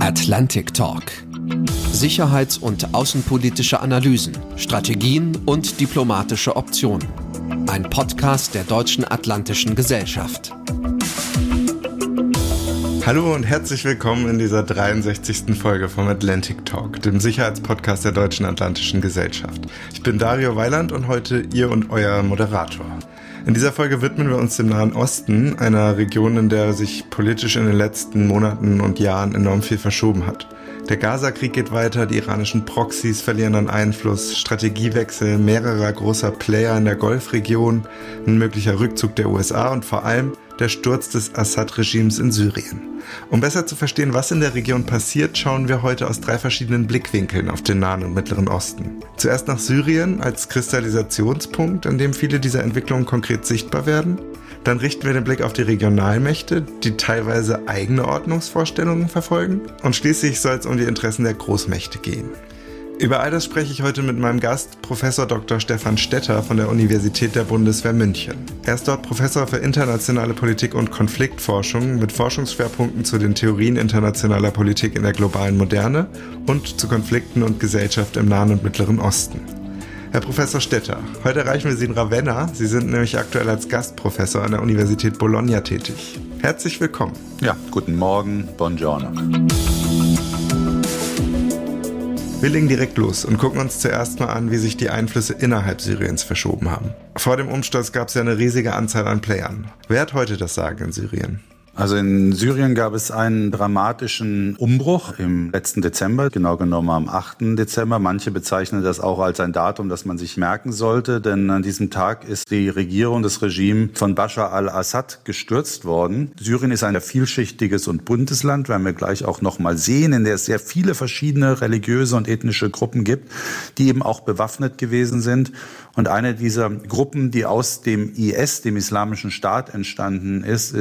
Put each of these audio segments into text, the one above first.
Atlantic Talk. Sicherheits- und außenpolitische Analysen, Strategien und diplomatische Optionen. Ein Podcast der Deutschen Atlantischen Gesellschaft. Hallo und herzlich willkommen in dieser 63. Folge vom Atlantic Talk, dem Sicherheitspodcast der Deutschen Atlantischen Gesellschaft. Ich bin Dario Weiland und heute Ihr und euer Moderator. In dieser Folge widmen wir uns dem Nahen Osten, einer Region, in der sich politisch in den letzten Monaten und Jahren enorm viel verschoben hat. Der Gaza-Krieg geht weiter, die iranischen Proxys verlieren an Einfluss, Strategiewechsel mehrerer großer Player in der Golfregion, ein möglicher Rückzug der USA und vor allem der Sturz des Assad-Regimes in Syrien. Um besser zu verstehen, was in der Region passiert, schauen wir heute aus 3 verschiedenen Blickwinkeln auf den Nahen und Mittleren Osten. Zuerst nach Syrien als Kristallisationspunkt, an dem viele dieser Entwicklungen konkret sichtbar werden. Dann richten wir den Blick auf die Regionalmächte, die teilweise eigene Ordnungsvorstellungen verfolgen. Und schließlich soll es um die Interessen der Großmächte gehen. Über all das spreche ich heute mit meinem Gast, Professor Dr. Stefan Stetter von der Universität der Bundeswehr München. Er ist dort Professor für internationale Politik und Konfliktforschung mit Forschungsschwerpunkten zu den Theorien internationaler Politik in der globalen Moderne und zu Konflikten und Gesellschaft im Nahen und Mittleren Osten. Herr Professor Stetter, heute erreichen wir Sie in Ravenna. Sie sind nämlich aktuell als Gastprofessor an der Universität Bologna tätig. Herzlich willkommen. Ja, guten Morgen, buongiorno. Wir legen direkt los und gucken uns zuerst mal an, wie sich die Einflüsse innerhalb Syriens verschoben haben. Vor dem Umsturz gab es ja eine riesige Anzahl an Playern. Wer hat heute das Sagen in Syrien? Also in Syrien gab es einen dramatischen Umbruch im letzten Dezember, genau genommen am 8. Dezember. Manche bezeichnen das auch als ein Datum, das man sich merken sollte, denn an diesem Tag ist die Regierung, das Regime von Bashar al-Assad gestürzt worden. Syrien ist ein vielschichtiges und buntes Land, werden wir gleich auch noch mal sehen, in der es sehr viele verschiedene religiöse und ethnische Gruppen gibt, die eben auch bewaffnet gewesen sind. Und eine dieser Gruppen, die aus dem IS, dem Islamischen Staat, entstanden ist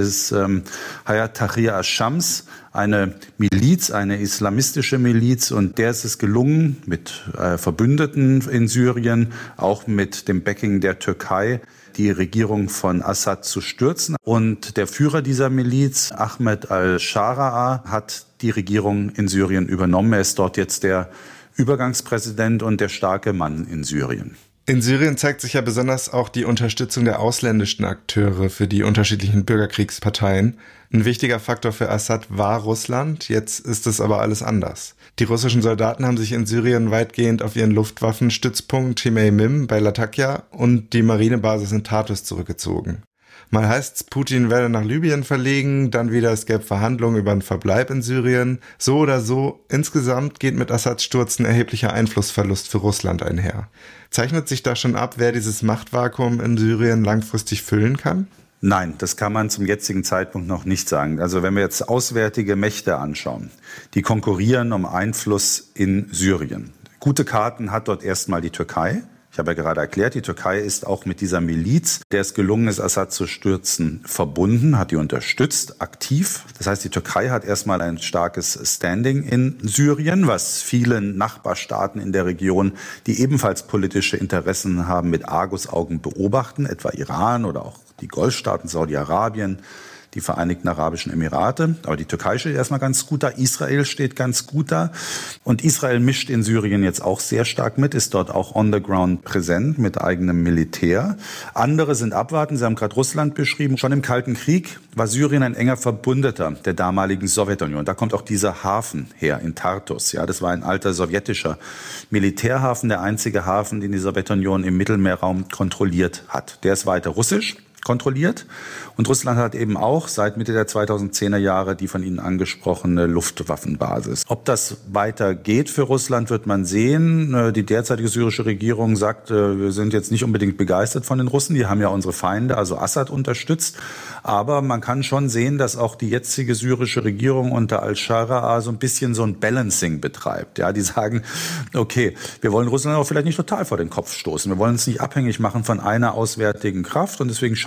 Hayat Tahrir al-Shams, eine Miliz, eine islamistische Miliz. Und der ist es gelungen, mit Verbündeten in Syrien, auch mit dem Backing der Türkei, die Regierung von Assad zu stürzen. Und der Führer dieser Miliz, Ahmed al-Shara, hat die Regierung in Syrien übernommen. Er ist dort jetzt der Übergangspräsident und der starke Mann in Syrien. In Syrien zeigt sich ja besonders auch die Unterstützung der ausländischen Akteure für die unterschiedlichen Bürgerkriegsparteien. Ein wichtiger Faktor für Assad war Russland, jetzt ist es aber alles anders. Die russischen Soldaten haben sich in Syrien weitgehend auf ihren Luftwaffenstützpunkt Chmeimim bei Latakia und die Marinebasis in Tartus zurückgezogen. Mal heißt's, Putin werde nach Libyen verlegen, dann wieder es gäbe Verhandlungen über einen Verbleib in Syrien. So oder so, insgesamt geht mit Assads Sturz ein erheblicher Einflussverlust für Russland einher. Zeichnet sich da schon ab, wer dieses Machtvakuum in Syrien langfristig füllen kann? Nein, das kann man zum jetzigen Zeitpunkt noch nicht sagen. Also wenn wir jetzt auswärtige Mächte anschauen, die konkurrieren um Einfluss in Syrien. Gute Karten hat dort erstmal die Türkei. Ich habe ja gerade erklärt, die Türkei ist auch mit dieser Miliz, der es gelungen ist, Assad zu stürzen, verbunden, hat die unterstützt, aktiv. Das heißt, die Türkei hat erstmal ein starkes Standing in Syrien, was viele Nachbarstaaten in der Region, die ebenfalls politische Interessen haben, mit Argusaugen beobachten, etwa Iran oder auch die Golfstaaten, Saudi-Arabien, die Vereinigten Arabischen Emirate. Aber die Türkei steht erstmal ganz gut da, Israel steht ganz gut da. Und Israel mischt in Syrien jetzt auch sehr stark mit, ist dort auch on the ground präsent mit eigenem Militär. Andere sind abwarten, Sie haben gerade Russland beschrieben. Schon im Kalten Krieg war Syrien ein enger Verbündeter der damaligen Sowjetunion. Da kommt auch dieser Hafen her in Tartus. Ja, das war ein alter sowjetischer Militärhafen, der einzige Hafen, den die Sowjetunion im Mittelmeerraum kontrolliert hat. Der ist weiter russisch kontrolliert. Und Russland hat eben auch seit Mitte der 2010er Jahre die von Ihnen angesprochene Luftwaffenbasis. Ob das weiter geht für Russland, wird man sehen. Die derzeitige syrische Regierung sagt, wir sind jetzt nicht unbedingt begeistert von den Russen. Die haben ja unsere Feinde, also Assad, unterstützt. Aber man kann schon sehen, dass auch die jetzige syrische Regierung unter al-Shara so ein bisschen so ein Balancing betreibt. Ja, die sagen, okay, wir wollen Russland auch vielleicht nicht total vor den Kopf stoßen. Wir wollen uns nicht abhängig machen von einer auswärtigen Kraft. Und deswegen schauen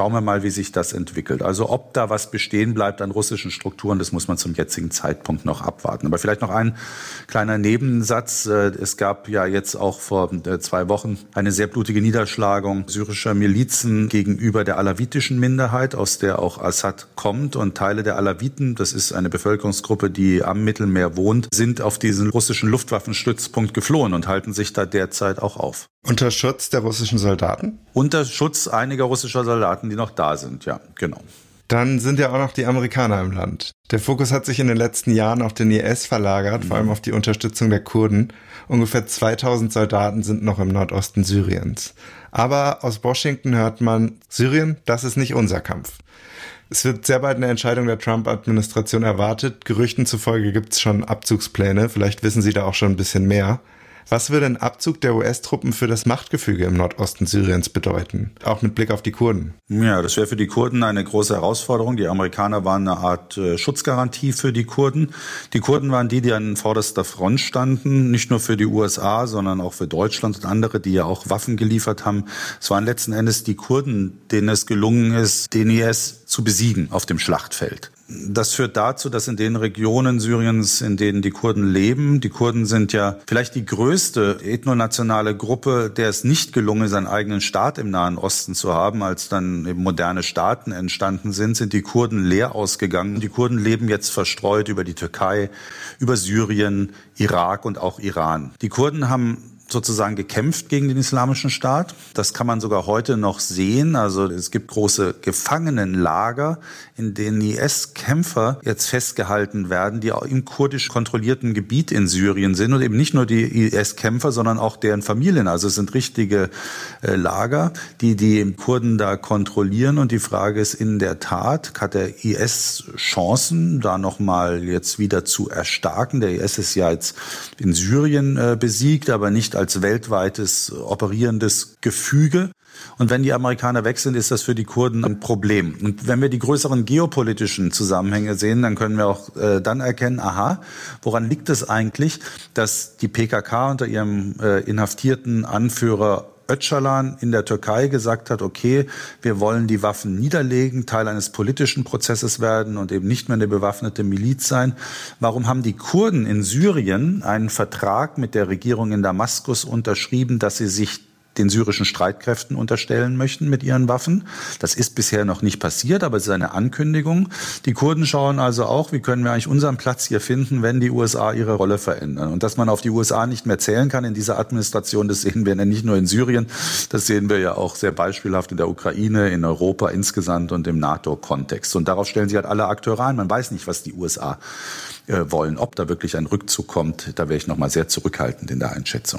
schauen wir mal, wie sich das entwickelt. Also ob da was bestehen bleibt an russischen Strukturen, das muss man zum jetzigen Zeitpunkt noch abwarten. Aber vielleicht noch ein kleiner Nebensatz. Es gab ja jetzt auch vor 2 Wochen eine sehr blutige Niederschlagung syrischer Milizen gegenüber der alawitischen Minderheit, aus der auch Assad kommt. Und Teile der Alawiten, das ist eine Bevölkerungsgruppe, die am Mittelmeer wohnt, sind auf diesen russischen Luftwaffenstützpunkt geflohen und halten sich da derzeit auch auf. Unter Schutz der russischen Soldaten? Unter Schutz einiger russischer Soldaten, die noch da sind, ja, genau. Dann sind ja auch noch die Amerikaner im Land. Der Fokus hat sich in den letzten Jahren auf den IS verlagert, vor allem auf die Unterstützung der Kurden. Ungefähr 2000 Soldaten sind noch im Nordosten Syriens. Aber aus Washington hört man, Syrien, das ist nicht unser Kampf. Es wird sehr bald eine Entscheidung der Trump-Administration erwartet. Gerüchten zufolge gibt es schon Abzugspläne. Vielleicht wissen Sie da auch schon ein bisschen mehr. Was würde ein Abzug der US-Truppen für das Machtgefüge im Nordosten Syriens bedeuten? Auch mit Blick auf die Kurden. Ja, das wäre für die Kurden eine große Herausforderung. Die Amerikaner waren eine Art Schutzgarantie für die Kurden. Die Kurden waren die an vorderster Front standen, nicht nur für die USA, sondern auch für Deutschland und andere, die ja auch Waffen geliefert haben. Es waren letzten Endes die Kurden, denen es gelungen ist, den IS zu besiegen auf dem Schlachtfeld. Das führt dazu, dass in den Regionen Syriens, in denen die Kurden leben, die Kurden sind ja vielleicht die größte ethnonationale Gruppe, der es nicht gelungen ist, einen eigenen Staat im Nahen Osten zu haben. Als dann eben moderne Staaten entstanden sind die Kurden leer ausgegangen. Die Kurden leben jetzt verstreut über die Türkei, über Syrien, Irak und auch Iran. Die Kurden haben sozusagen gekämpft gegen den Islamischen Staat. Das kann man sogar heute noch sehen. Also es gibt große Gefangenenlager, in denen IS-Kämpfer jetzt festgehalten werden, die auch im kurdisch kontrollierten Gebiet in Syrien sind. Und eben nicht nur die IS-Kämpfer, sondern auch deren Familien. Also es sind richtige Lager, die Kurden da kontrollieren. Und die Frage ist in der Tat, hat der IS Chancen, da nochmal jetzt wieder zu erstarken? Der IS ist ja jetzt in Syrien besiegt, aber nicht als weltweites operierendes Gefüge. Und wenn die Amerikaner weg sind, ist das für die Kurden ein Problem. Und wenn wir die größeren geopolitischen Zusammenhänge sehen, dann können wir auch dann erkennen, aha, woran liegt es eigentlich, dass die PKK unter ihrem inhaftierten Anführer Öcalan in der Türkei gesagt hat, okay, wir wollen die Waffen niederlegen, Teil eines politischen Prozesses werden und eben nicht mehr eine bewaffnete Miliz sein. Warum haben die Kurden in Syrien einen Vertrag mit der Regierung in Damaskus unterschrieben, dass sie sich den syrischen Streitkräften unterstellen möchten mit ihren Waffen? Das ist bisher noch nicht passiert, aber es ist eine Ankündigung. Die Kurden schauen also auch, wie können wir eigentlich unseren Platz hier finden, wenn die USA ihre Rolle verändern. Und dass man auf die USA nicht mehr zählen kann in dieser Administration, das sehen wir nicht nur in Syrien, das sehen wir ja auch sehr beispielhaft in der Ukraine, in Europa insgesamt und im NATO-Kontext. Und darauf stellen sich halt alle Akteure ein. Man weiß nicht, was die USA wollen. Ob da wirklich ein Rückzug kommt, da wäre ich nochmal sehr zurückhaltend in der Einschätzung.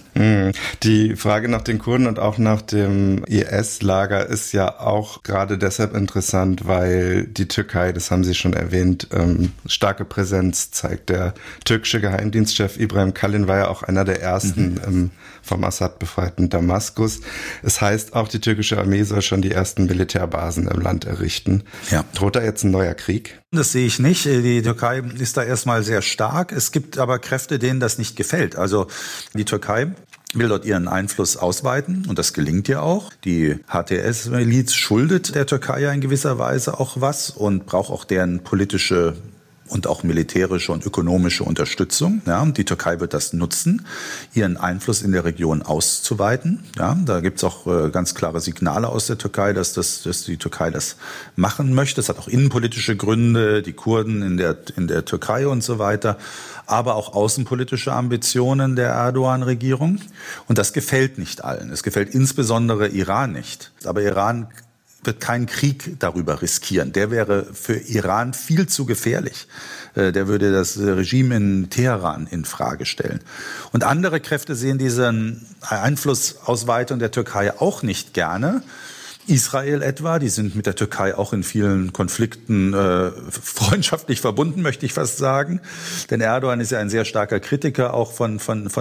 Die Frage nach den Kurden und auch nach dem IS-Lager ist ja auch gerade deshalb interessant, weil die Türkei, das haben Sie schon erwähnt, starke Präsenz zeigt. Der türkische Geheimdienstchef Ibrahim Kalin war ja auch einer der ersten vom Assad befreiten Damaskus. Es heißt, auch die türkische Armee soll schon die ersten Militärbasen im Land errichten. Ja. Droht da jetzt ein neuer Krieg? Das sehe ich nicht. Die Türkei ist da erstmal sehr stark. Es gibt aber Kräfte, denen das nicht gefällt. Also die Türkei will dort ihren Einfluss ausweiten und das gelingt ja auch. Die HTS-Miliz schuldet der Türkei ja in gewisser Weise auch was und braucht auch deren politische und auch militärische und ökonomische Unterstützung. Ja, die Türkei wird das nutzen, ihren Einfluss in der Region auszuweiten. Ja, da gibt es auch ganz klare Signale aus der Türkei, dass die Türkei das machen möchte. Es hat auch innenpolitische Gründe, die Kurden in der Türkei und so weiter, aber auch außenpolitische Ambitionen der Erdogan-Regierung. Und das gefällt nicht allen. Es gefällt insbesondere Iran nicht. Aber Iran wird keinen Krieg darüber riskieren. Der wäre für Iran viel zu gefährlich. Der würde das Regime in Teheran in Frage stellen. Und andere Kräfte sehen diesen Einflussausweitung der Türkei auch nicht gerne. Israel etwa, die sind mit der Türkei auch in vielen Konflikten freundschaftlich verbunden, möchte ich fast sagen. Denn Erdogan ist ja ein sehr starker Kritiker auch von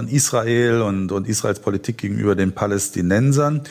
Israel und Israels Politik gegenüber den Palästinensern.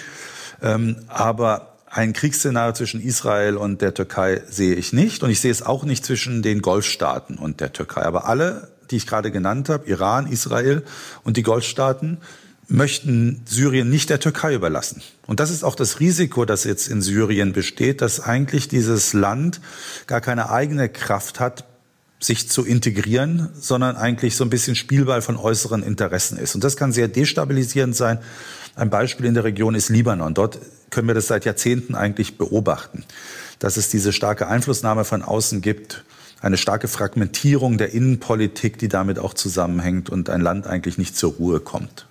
Aber ein Kriegsszenario zwischen Israel und der Türkei sehe ich nicht. Und ich sehe es auch nicht zwischen den Golfstaaten und der Türkei. Aber alle, die ich gerade genannt habe, Iran, Israel und die Golfstaaten, möchten Syrien nicht der Türkei überlassen. Und das ist auch das Risiko, das jetzt in Syrien besteht, dass eigentlich dieses Land gar keine eigene Kraft hat, sich zu integrieren, sondern eigentlich so ein bisschen Spielball von äußeren Interessen ist. Und das kann sehr destabilisierend sein. Ein Beispiel in der Region ist Libanon. Dort können wir das seit Jahrzehnten eigentlich beobachten, dass es diese starke Einflussnahme von außen gibt, eine starke Fragmentierung der Innenpolitik, die damit auch zusammenhängt und ein Land eigentlich nicht zur Ruhe kommt.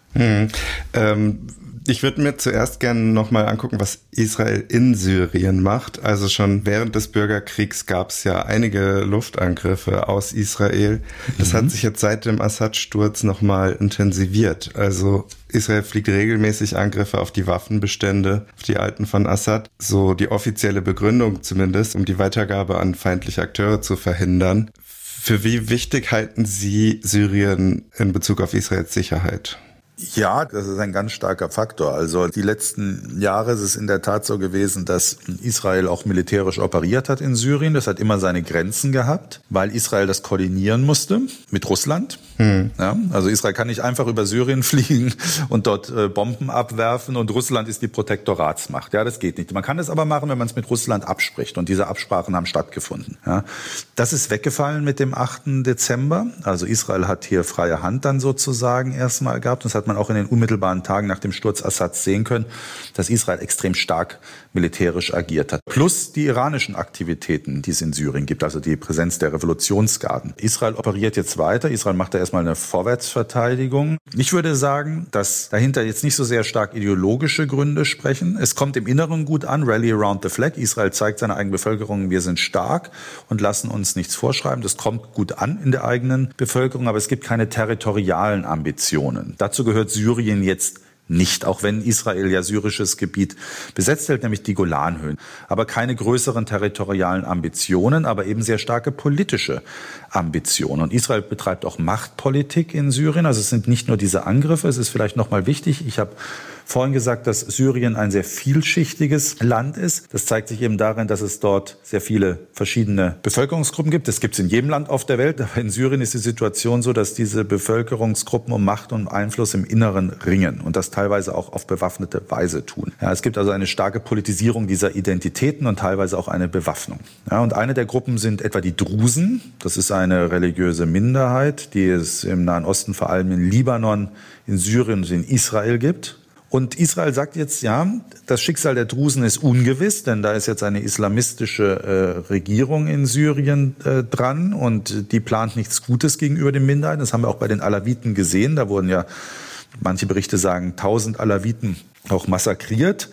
Ich würde mir zuerst gerne nochmal angucken, was Israel in Syrien macht. Also schon während des Bürgerkriegs gab es ja einige Luftangriffe aus Israel. Das hat sich jetzt seit dem Assad-Sturz nochmal intensiviert. Also Israel fliegt regelmäßig Angriffe auf die Waffenbestände, auf die alten von Assad. So die offizielle Begründung zumindest, um die Weitergabe an feindliche Akteure zu verhindern. Für wie wichtig halten Sie Syrien in Bezug auf Israels Sicherheit? Ja, das ist ein ganz starker Faktor. Also die letzten Jahre ist es in der Tat so gewesen, dass Israel auch militärisch operiert hat in Syrien. Das hat immer seine Grenzen gehabt, weil Israel das koordinieren musste mit Russland. Ja, also Israel kann nicht einfach über Syrien fliegen und dort Bomben abwerfen und Russland ist die Protektoratsmacht. Ja, das geht nicht. Man kann es aber machen, wenn man es mit Russland abspricht und diese Absprachen haben stattgefunden. Ja, das ist weggefallen mit dem 8. Dezember. Also Israel hat hier freie Hand dann sozusagen erstmal gehabt. Das hat man auch in den unmittelbaren Tagen nach dem Sturz Assads sehen können, dass Israel extrem stark militärisch agiert hat. Plus die iranischen Aktivitäten, die es in Syrien gibt, also die Präsenz der Revolutionsgarden. Israel operiert jetzt weiter. Israel macht da erstmal eine Vorwärtsverteidigung. Ich würde sagen, dass dahinter jetzt nicht so sehr stark ideologische Gründe sprechen. Es kommt im Inneren gut an, Rally around the flag. Israel zeigt seiner eigenen Bevölkerung, wir sind stark und lassen uns nichts vorschreiben. Das kommt gut an in der eigenen Bevölkerung, aber es gibt keine territorialen Ambitionen. Dazu gehört Syrien jetzt nicht, auch wenn Israel ja syrisches Gebiet besetzt hält, nämlich die Golanhöhen. Aber keine größeren territorialen Ambitionen, aber eben sehr starke politische Ambitionen. Und Israel betreibt auch Machtpolitik in Syrien. Also es sind nicht nur diese Angriffe, es ist vielleicht nochmal wichtig. Ich habe vorhin gesagt, dass Syrien ein sehr vielschichtiges Land ist. Das zeigt sich eben darin, dass es dort sehr viele verschiedene Bevölkerungsgruppen gibt. Das gibt es in jedem Land auf der Welt. Aber in Syrien ist die Situation so, dass diese Bevölkerungsgruppen um Macht und Einfluss im Inneren ringen und das teilweise auch auf bewaffnete Weise tun. Ja, es gibt also eine starke Politisierung dieser Identitäten und teilweise auch eine Bewaffnung. Ja, und eine der Gruppen sind etwa die Drusen. Das ist eine religiöse Minderheit, die es im Nahen Osten, vor allem in Libanon, in Syrien und in Israel gibt. Und Israel sagt jetzt, ja, das Schicksal der Drusen ist ungewiss, denn da ist jetzt eine islamistische Regierung in Syrien dran und die plant nichts Gutes gegenüber den Minderheiten. Das haben wir auch bei den Alawiten gesehen. Da wurden ja, manche Berichte sagen, 1000 Alawiten auch massakriert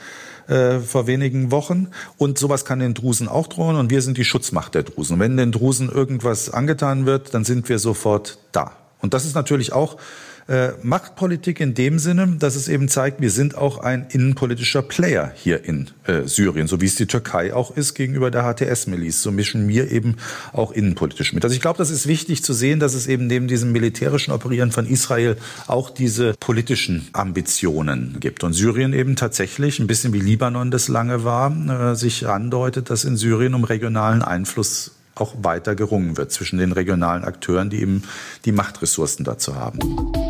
vor wenigen Wochen. Und sowas kann den Drusen auch drohen und wir sind die Schutzmacht der Drusen. Und wenn den Drusen irgendwas angetan wird, dann sind wir sofort da. Und das ist natürlich auch Machtpolitik in dem Sinne, dass es eben zeigt, wir sind auch ein innenpolitischer Player hier in Syrien, so wie es die Türkei auch ist gegenüber der HTS-Miliz. So mischen wir eben auch innenpolitisch mit. Also ich glaube, das ist wichtig zu sehen, dass es eben neben diesem militärischen Operieren von Israel auch diese politischen Ambitionen gibt. Und Syrien eben tatsächlich, ein bisschen wie Libanon das lange war, sich andeutet, dass in Syrien um regionalen Einfluss auch weiter gerungen wird zwischen den regionalen Akteuren, die eben die Machtressourcen dazu haben.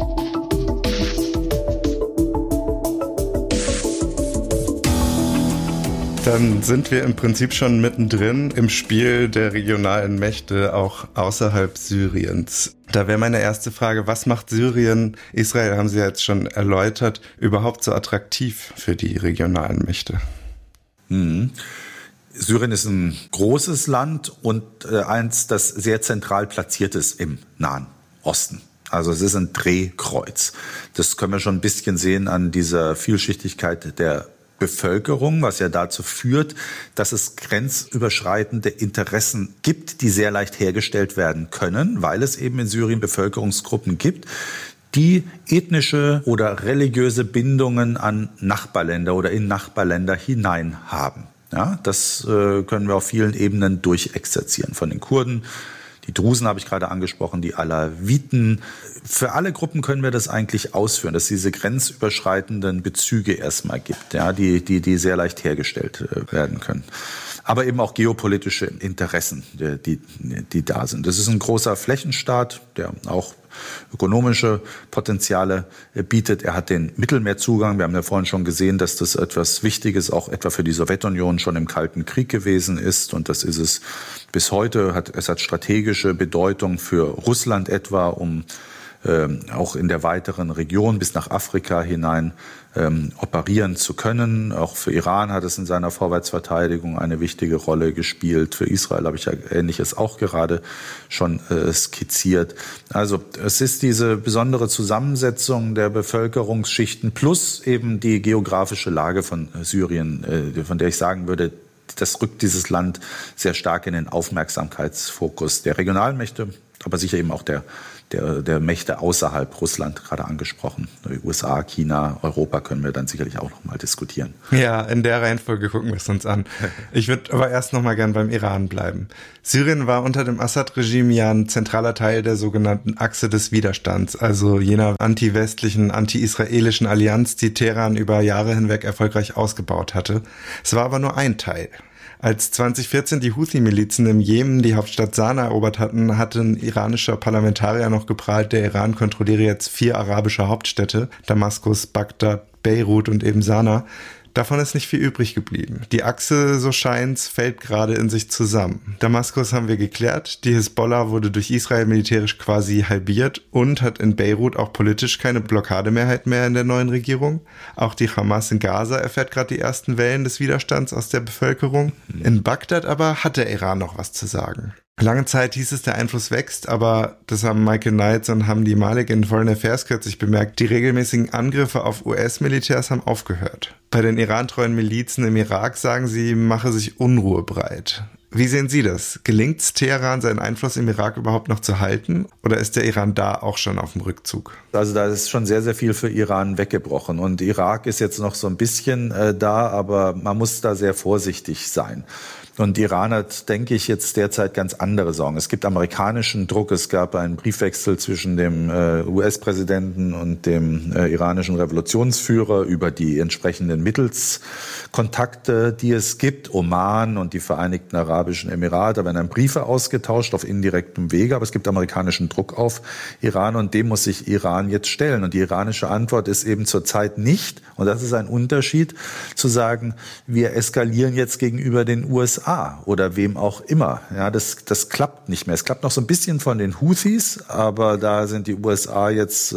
Dann sind wir im Prinzip schon mittendrin im Spiel der regionalen Mächte, auch außerhalb Syriens. Da wäre meine erste Frage, was macht Syrien, Israel haben Sie ja jetzt schon erläutert, überhaupt so attraktiv für die regionalen Mächte? Syrien ist ein großes Land und eins, das sehr zentral platziert ist im Nahen Osten. Also es ist ein Drehkreuz. Das können wir schon ein bisschen sehen an dieser Vielschichtigkeit der Bevölkerung, was ja dazu führt, dass es grenzüberschreitende Interessen gibt, die sehr leicht hergestellt werden können, weil es eben in Syrien Bevölkerungsgruppen gibt, die ethnische oder religiöse Bindungen an Nachbarländer oder in Nachbarländer hinein haben. Ja, das können wir auf vielen Ebenen durchexerzieren. Von den Kurden, die Drusen habe ich gerade angesprochen, die Alawiten. Für alle Gruppen können wir das eigentlich ausführen, dass es diese grenzüberschreitenden Bezüge erstmal gibt, ja, die sehr leicht hergestellt werden können. aber eben auch geopolitische Interessen, die da sind. Das ist ein großer Flächenstaat, der auch ökonomische Potenziale bietet. Er hat den Mittelmeerzugang. Wir haben ja vorhin schon gesehen, dass das etwas Wichtiges auch etwa für die Sowjetunion schon im Kalten Krieg gewesen ist. Und das ist es bis heute. Es hat strategische Bedeutung für Russland etwa, um auch in der weiteren Region bis nach Afrika hinein operieren zu können. Auch für Iran hat es in seiner Vorwärtsverteidigung eine wichtige Rolle gespielt. Für Israel habe ich ja Ähnliches auch gerade schon skizziert. Also es ist diese besondere Zusammensetzung der Bevölkerungsschichten plus eben die geografische Lage von Syrien, von der ich sagen würde, das rückt dieses Land sehr stark in den Aufmerksamkeitsfokus der Regionalmächte, aber sicher eben auch der Mächte außerhalb Russland, gerade angesprochen. Die USA, China, Europa können wir dann sicherlich auch noch mal diskutieren. Ja, in der Reihenfolge gucken wir es uns an. Ich würde aber erst noch mal gern beim Iran bleiben. Syrien war unter dem Assad-Regime ja ein zentraler Teil der sogenannten Achse des Widerstands, also jener anti-westlichen, anti-israelischen Allianz, die Teheran über Jahre hinweg erfolgreich ausgebaut hatte. Es war aber nur ein Teil. Als 2014 die Houthi-Milizen im Jemen die Hauptstadt Sanaa erobert hatten, hatte ein iranischer Parlamentarier noch geprahlt, der Iran kontrolliere jetzt 4 arabische Hauptstädte, Damaskus, Bagdad, Beirut und eben Sanaa. Davon ist nicht viel übrig geblieben. Die Achse, so scheint's, fällt gerade in sich zusammen. Damaskus haben wir geklärt, die Hisbollah wurde durch Israel militärisch quasi halbiert und hat in Beirut auch politisch keine Blockademehrheit mehr in der neuen Regierung. Auch die Hamas in Gaza erfährt gerade die ersten Wellen des Widerstands aus der Bevölkerung. In Bagdad aber hat der Iran noch was zu sagen. Lange Zeit hieß es, der Einfluss wächst, aber das haben Michael Knights und Hamdi Malik in Foreign Affairs kürzlich bemerkt, die regelmäßigen Angriffe auf US-Militärs haben aufgehört. Bei den irantreuen Milizen im Irak sagen sie, mache sich Unruhe breit. Wie sehen Sie das? Gelingt es Teheran, seinen Einfluss im Irak überhaupt noch zu halten? Oder ist der Iran da auch schon auf dem Rückzug? Also da ist schon sehr, sehr viel für Iran weggebrochen. Und Irak ist jetzt noch so ein bisschen da, aber man muss da sehr vorsichtig sein. Und Iran hat, denke ich, jetzt derzeit ganz andere Sorgen. Es gibt amerikanischen Druck. Es gab einen Briefwechsel zwischen dem US-Präsidenten und dem iranischen Revolutionsführer über die entsprechenden Mittelskontakte, die es gibt. Oman und die Vereinigten Arabischen Emirate werden Briefe ausgetauscht auf indirektem Wege. Aber es gibt amerikanischen Druck auf Iran und dem muss sich Iran jetzt stellen. Und die iranische Antwort ist eben zurzeit nicht, und das ist ein Unterschied, zu sagen, wir eskalieren jetzt gegenüber den USA oder wem auch immer. Ja, das klappt nicht mehr. Es klappt noch so ein bisschen von den Houthis, aber da sind die USA jetzt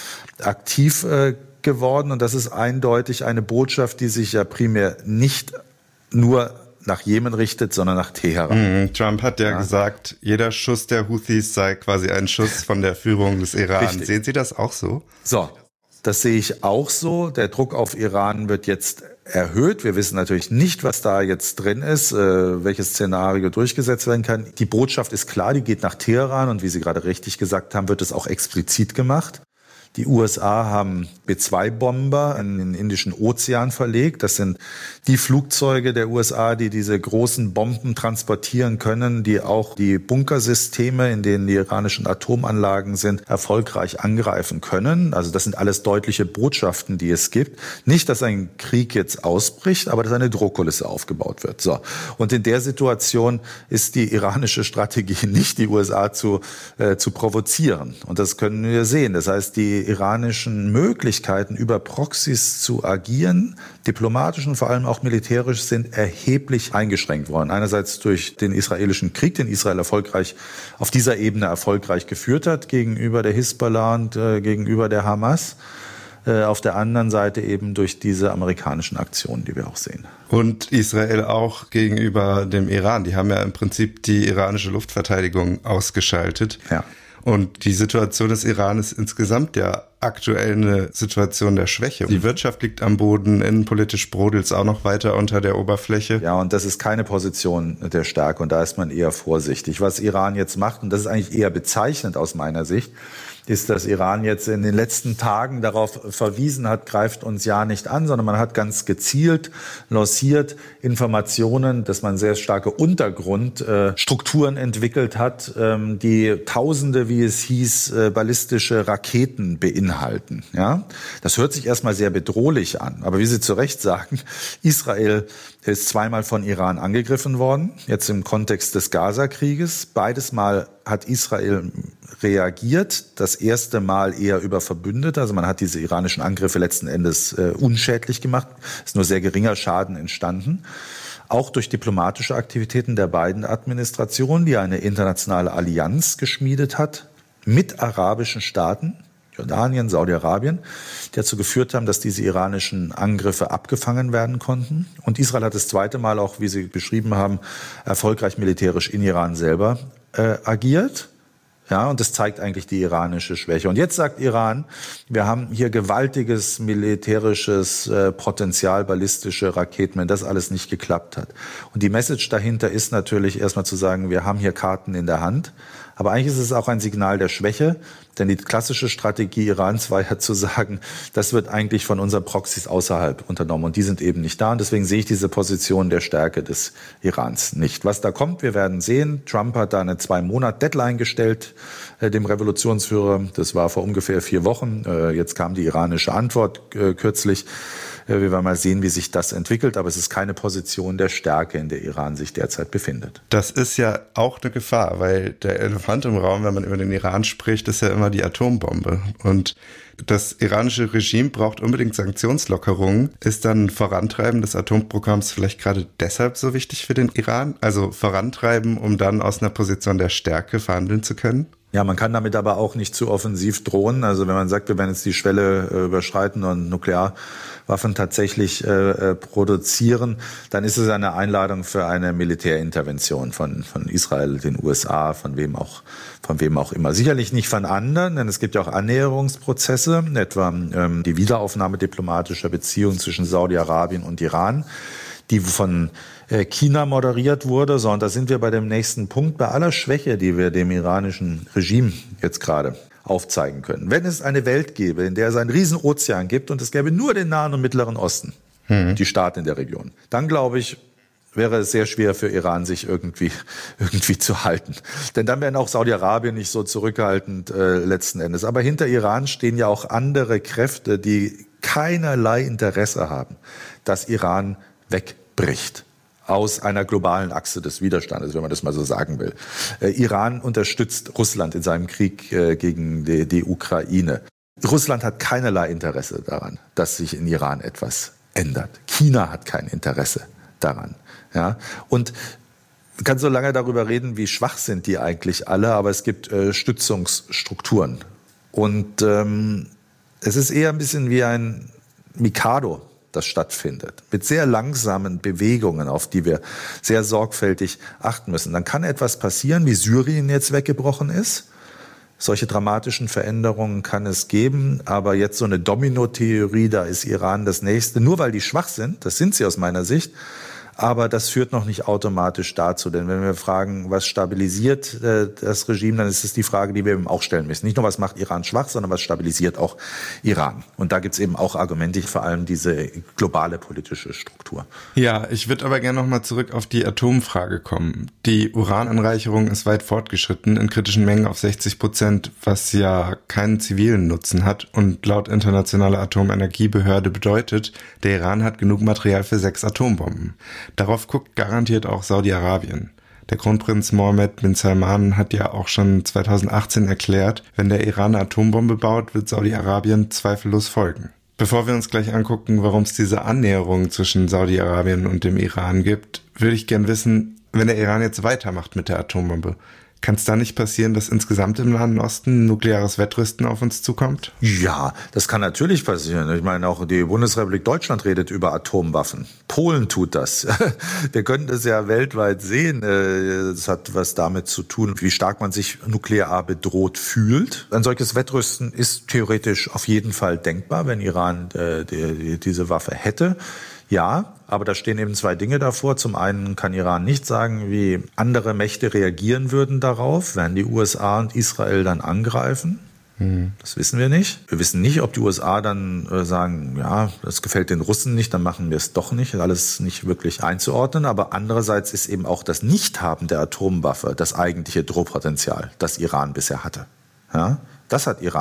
aktiv geworden und das ist eindeutig eine Botschaft, die sich ja primär nicht nur nach Jemen richtet, sondern nach Teheran. Trump hat ja gesagt, jeder Schuss der Houthis sei quasi ein Schuss von der Führung des Iran. Richtig. Sehen Sie das auch so? So, das sehe ich auch so. Der Druck auf Iran wird jetzt erhöht. Wir wissen natürlich nicht, was da jetzt drin ist, welches Szenario durchgesetzt werden kann. Die Botschaft ist klar, die geht nach Teheran und wie Sie gerade richtig gesagt haben, wird es auch explizit gemacht. Die USA haben B-2-Bomber in den Indischen Ozean verlegt. Das sind die Flugzeuge der USA, die diese großen Bomben transportieren können, die auch die Bunkersysteme, in denen die iranischen Atomanlagen sind, erfolgreich angreifen können. Also das sind alles deutliche Botschaften, die es gibt. Nicht, dass ein Krieg jetzt ausbricht, aber dass eine Drohkulisse aufgebaut wird. So. Und in der Situation ist die iranische Strategie nicht, die USA zu provozieren. Und das können wir sehen. Das heißt, die iranischen Möglichkeiten, über Proxys zu agieren, diplomatisch und vor allem auch militärisch, sind erheblich eingeschränkt worden. Einerseits durch den israelischen Krieg, den Israel erfolgreich auf dieser Ebene erfolgreich geführt hat, gegenüber der Hisbollah und gegenüber der Hamas. Auf der anderen Seite eben durch diese amerikanischen Aktionen, die wir auch sehen. Und Israel auch gegenüber dem Iran. Die haben ja im Prinzip die iranische Luftverteidigung ausgeschaltet. Ja. Und die Situation des Iran ist insgesamt ja aktuell eine Situation der Schwäche. Die Wirtschaft liegt am Boden, innenpolitisch brodelt es auch noch weiter unter der Oberfläche. Ja, und das ist keine Position der Stärke und da ist man eher vorsichtig. Was Iran jetzt macht, und das ist eigentlich eher bezeichnend aus meiner Sicht, ist, dass Iran jetzt in den letzten Tagen darauf verwiesen hat, greift uns ja nicht an, sondern man hat ganz gezielt lanciert Informationen, dass man sehr starke Untergrundstrukturen entwickelt hat, die Tausende, wie es hieß, ballistische Raketen beinhalten. beinhalten. Ja? Das hört sich erstmal sehr bedrohlich an. Aber wie Sie zu Recht sagen, Israel ist zweimal von Iran angegriffen worden, jetzt im Kontext des Gaza-Krieges. Beides Mal hat Israel reagiert, das erste Mal eher über Verbündete. Also man hat diese iranischen Angriffe letzten Endes unschädlich gemacht. Es ist nur sehr geringer Schaden entstanden. Auch durch diplomatische Aktivitäten der beiden Administrationen, die eine internationale Allianz geschmiedet hat mit arabischen Staaten, Jordanien, Saudi-Arabien, die dazu geführt haben, dass diese iranischen Angriffe abgefangen werden konnten. Und Israel hat das zweite Mal auch, wie Sie beschrieben haben, erfolgreich militärisch in Iran selber agiert. Ja, und das zeigt eigentlich die iranische Schwäche. Und jetzt sagt Iran, wir haben hier gewaltiges militärisches Potenzial, ballistische Raketen, wenn das alles nicht geklappt hat. Und die Message dahinter ist natürlich erstmal zu sagen, wir haben hier Karten in der Hand. Aber eigentlich ist es auch ein Signal der Schwäche, denn die klassische Strategie Irans war ja zu sagen, das wird eigentlich von unseren Proxys außerhalb unternommen und die sind eben nicht da. Und deswegen sehe ich diese Position der Stärke des Irans nicht. Was da kommt, wir werden sehen. Trump hat da eine 2-Monat-Deadline gestellt, dem Revolutionsführer. Das war vor ungefähr 4 Wochen. Jetzt kam die iranische Antwort kürzlich. Wir werden mal sehen, wie sich das entwickelt, aber es ist keine Position der Stärke, in der Iran sich derzeit befindet. Das ist ja auch eine Gefahr, weil der Elefant im Raum, wenn man über den Iran spricht, ist ja immer die Atombombe. Und das iranische Regime braucht unbedingt Sanktionslockerungen. Ist dann Vorantreiben des Atomprogramms vielleicht gerade deshalb so wichtig für den Iran? Also vorantreiben, um dann aus einer Position der Stärke verhandeln zu können? Ja, man kann damit aber auch nicht zu offensiv drohen. Also wenn man sagt, wir werden jetzt die Schwelle überschreiten und Nuklearwaffen tatsächlich produzieren, dann ist es eine Einladung für eine Militärintervention von Israel, den USA, von wem auch immer. Sicherlich nicht von anderen, denn es gibt ja auch Annäherungsprozesse, etwa die Wiederaufnahme diplomatischer Beziehungen zwischen Saudi-Arabien und Iran, die von China moderiert wurde, sondern da sind wir bei dem nächsten Punkt, bei aller Schwäche, die wir dem iranischen Regime jetzt gerade aufzeigen können. Wenn es eine Welt gäbe, in der es einen riesen Ozean gibt und es gäbe nur den Nahen und Mittleren Osten, die Staaten in der Region, dann glaube ich, wäre es sehr schwer für Iran, sich irgendwie zu halten. Denn dann wären auch Saudi-Arabien nicht so zurückhaltend letzten Endes. Aber hinter Iran stehen ja auch andere Kräfte, die keinerlei Interesse haben, dass Iran wegbricht aus einer globalen Achse des Widerstandes, wenn man das mal so sagen will. Iran unterstützt Russland in seinem Krieg gegen die Ukraine. Russland hat keinerlei Interesse daran, dass sich in Iran etwas ändert. China hat kein Interesse daran. Ja? Und man kann so lange darüber reden, wie schwach sind die eigentlich alle, aber es gibt Stützungsstrukturen. Und es ist eher ein bisschen wie ein Mikado, das stattfindet, mit sehr langsamen Bewegungen, auf die wir sehr sorgfältig achten müssen. Dann kann etwas passieren, wie Syrien jetzt weggebrochen ist. Solche dramatischen Veränderungen kann es geben, aber jetzt so eine Domino-Theorie, da ist Iran das Nächste, nur weil die schwach sind, das sind sie aus meiner Sicht, aber das führt noch nicht automatisch dazu. Denn wenn wir fragen, was stabilisiert das Regime, dann ist es die Frage, die wir eben auch stellen müssen. Nicht nur, was macht Iran schwach, sondern was stabilisiert auch Iran. Und da gibt es eben auch Argumente, vor allem diese globale politische Struktur. Ja, ich würde aber gerne nochmal zurück auf die Atomfrage kommen. Die Urananreicherung ist weit fortgeschritten, in kritischen Mengen auf 60%, was ja keinen zivilen Nutzen hat. Und laut Internationaler Atomenergiebehörde bedeutet, der Iran hat genug Material für 6 Atombomben. Darauf guckt garantiert auch Saudi-Arabien. Der Kronprinz Mohammed bin Salman hat ja auch schon 2018 erklärt, wenn der Iran eine Atombombe baut, wird Saudi-Arabien zweifellos folgen. Bevor wir uns gleich angucken, warum es diese Annäherung zwischen Saudi-Arabien und dem Iran gibt, würde ich gern wissen, wenn der Iran jetzt weitermacht mit der Atombombe, kann es da nicht passieren, dass insgesamt im Nahen Osten nukleares Wettrüsten auf uns zukommt? Ja, das kann natürlich passieren. Ich meine, auch die Bundesrepublik Deutschland redet über Atomwaffen. Polen tut das. Wir können das ja weltweit sehen. Das hat was damit zu tun, wie stark man sich nuklear bedroht fühlt. Ein solches Wettrüsten ist theoretisch auf jeden Fall denkbar, wenn Iran diese Waffe hätte. Ja, aber da stehen eben 2 Dinge davor. Zum einen kann Iran nicht sagen, wie andere Mächte reagieren würden darauf, wenn die USA und Israel dann angreifen. Das wissen wir nicht. Wir wissen nicht, ob die USA dann sagen, ja, das gefällt den Russen nicht, dann machen wir es doch nicht. Alles nicht wirklich einzuordnen. Aber andererseits ist eben auch das Nichthaben der Atomwaffe das eigentliche Drohpotenzial, das Iran bisher hatte. Ja, das hat Iran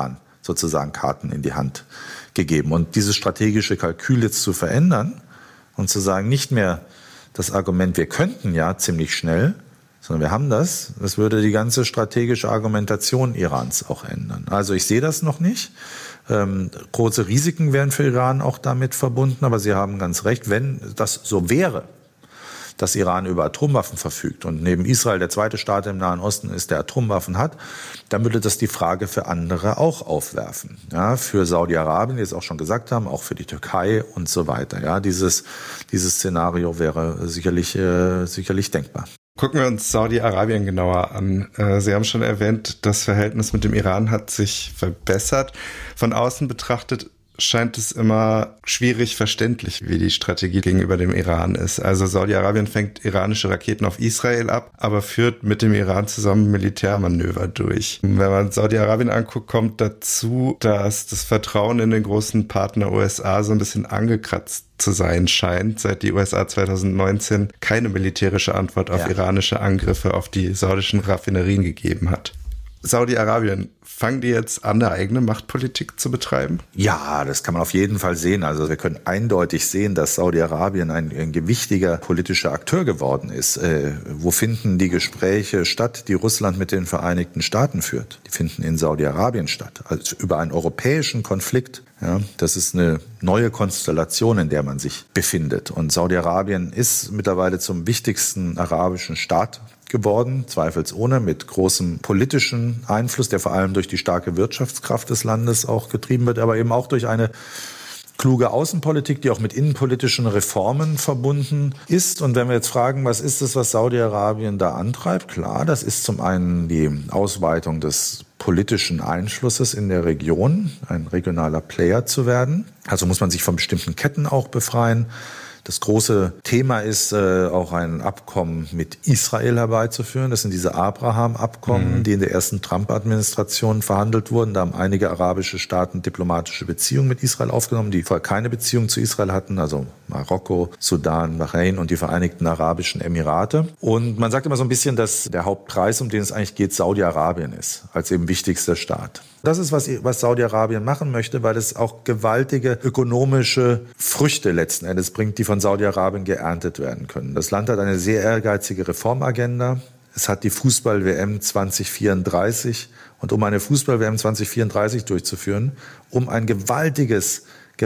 sozusagen Karten in die Hand gegeben. Und dieses strategische Kalkül jetzt zu verändern und zu sagen, nicht mehr das Argument, wir könnten ja ziemlich schnell, sondern wir haben das würde die ganze strategische Argumentation Irans auch ändern. Also ich sehe das noch nicht. Große Risiken wären für Iran auch damit verbunden, aber Sie haben ganz recht, wenn das so wäre, dass Iran über Atomwaffen verfügt und neben Israel der zweite Staat im Nahen Osten ist, der Atomwaffen hat, dann würde das die Frage für andere auch aufwerfen. Ja, für Saudi-Arabien, die es auch schon gesagt haben, auch für die Türkei und so weiter. Ja, dieses Szenario wäre sicherlich denkbar. Gucken wir uns Saudi-Arabien genauer an. Sie haben schon erwähnt, das Verhältnis mit dem Iran hat sich verbessert. Von außen betrachtet scheint es immer schwierig verständlich, wie die Strategie gegenüber dem Iran ist. Also Saudi-Arabien fängt iranische Raketen auf Israel ab, aber führt mit dem Iran zusammen Militärmanöver durch. Wenn man Saudi-Arabien anguckt, kommt dazu, dass das Vertrauen in den großen Partner USA so ein bisschen angekratzt zu sein scheint, seit die USA 2019 keine militärische Antwort auf iranische Angriffe auf die saudischen Raffinerien gegeben hat. Saudi-Arabien, fangen die jetzt an, eine eigene Machtpolitik zu betreiben? Ja, das kann man auf jeden Fall sehen. Also wir können eindeutig sehen, dass Saudi-Arabien ein gewichtiger politischer Akteur geworden ist. Wo finden die Gespräche statt, die Russland mit den Vereinigten Staaten führt? Die finden in Saudi-Arabien statt. Also über einen europäischen Konflikt. Ja, das ist eine neue Konstellation, in der man sich befindet. Und Saudi-Arabien ist mittlerweile zum wichtigsten arabischen Staat geworden, zweifelsohne, mit großem politischen Einfluss, der vor allem durch die starke Wirtschaftskraft des Landes auch getrieben wird, aber eben auch durch eine kluge Außenpolitik, die auch mit innenpolitischen Reformen verbunden ist. Und wenn wir jetzt fragen, was ist es, was Saudi-Arabien da antreibt? Klar, das ist zum einen die Ausweitung des politischen Einflusses in der Region, ein regionaler Player zu werden. Also muss man sich von bestimmten Ketten auch befreien. Das große Thema ist, auch ein Abkommen mit Israel herbeizuführen. Das sind diese Abraham-Abkommen, die in der ersten Trump-Administration verhandelt wurden. Da haben einige arabische Staaten diplomatische Beziehungen mit Israel aufgenommen, die vorher keine Beziehung zu Israel hatten. Also Marokko, Sudan, Bahrain und die Vereinigten Arabischen Emirate. Und man sagt immer so ein bisschen, dass der Hauptpreis, um den es eigentlich geht, Saudi-Arabien ist, als eben wichtigster Staat. Das ist, was Saudi-Arabien machen möchte, weil es auch gewaltige ökonomische Früchte letzten Endes bringt, die von Saudi-Arabien geerntet werden können. Das Land hat eine sehr ehrgeizige Reformagenda. Es hat die Fußball-WM 2034. Und um eine Fußball-WM 2034 durchzuführen, um ein gewaltiges